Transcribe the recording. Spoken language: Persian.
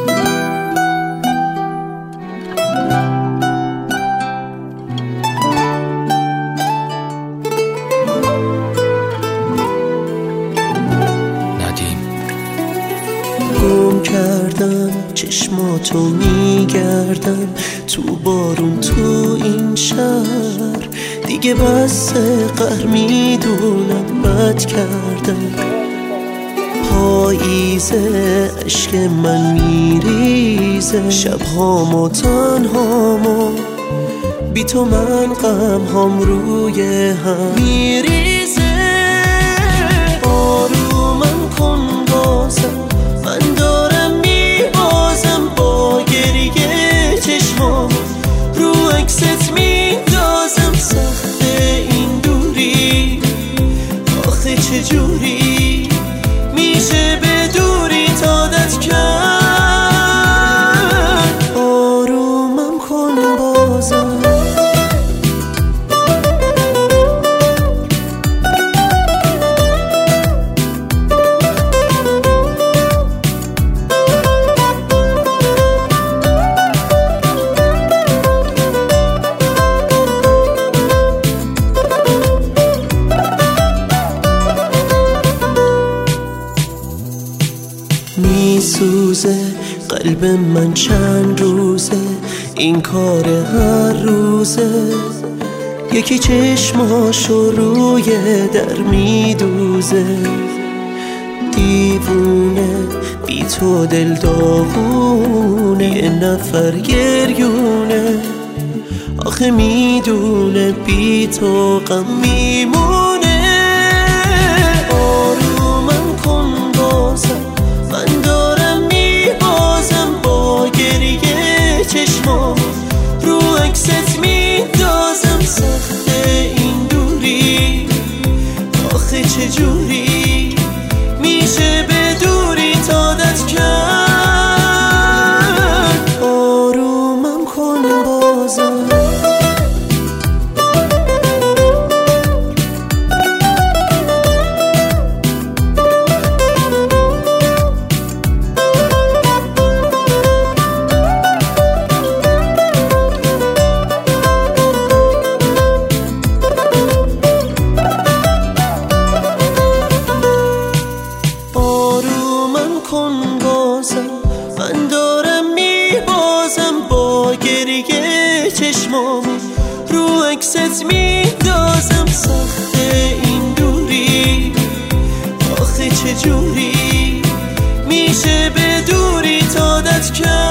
گم کردم چشماتو میگردم تو بارون تو این شهر دیگه بس قهر میدونم بد کردم پاییزه عشق من میریزه شبهامو تنهامو بی تو من غمهام روی هم میریزه آرومم کن بازم من دارم میبازم با گریه چشمام رو عکست میندازم سخته این دوری آخه چجوری میشه به دوری عادت کرد آرومم کن بازم میسوزه قلب من چند روزه این کار هر روزه یکی چشماشو روی در میدوزه دیوونه بی تو دل داغونه یه نفر گریونه آخه میدونه بی تو غم میمونه آرومم کن بازم من دارم میبازم با گریه چشمام رو عکست میندازم سخته این دوری آخه چجوری میشه به دوری عادت کرد آرومم کن بازم من دارم میبازم با گریه چشمامو رو عکست میندازم سخته این دوری آخه چجوری میشه به دوری عادت کرد